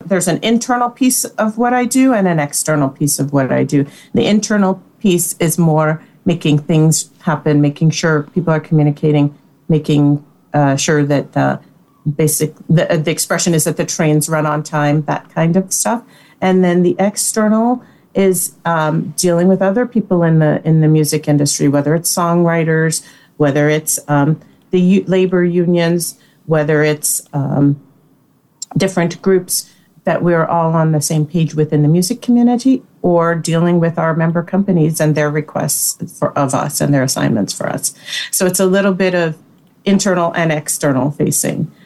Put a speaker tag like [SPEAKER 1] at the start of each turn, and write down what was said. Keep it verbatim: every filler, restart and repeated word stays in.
[SPEAKER 1] there's an internal piece of what I do and an external piece of what I do. The internal piece is more making things happen, making sure people are communicating, making uh, sure that the basic, the, the expression is that the trains run on time, that kind of stuff. And then the external is um, dealing with other people in the in the music industry, whether it's songwriters, whether it's um, the u- labor unions, whether it's um, different groups that we're all on the same page with in the music community, or dealing with our member companies and their requests for of us and their assignments for us. So it's a little bit of internal and external facing.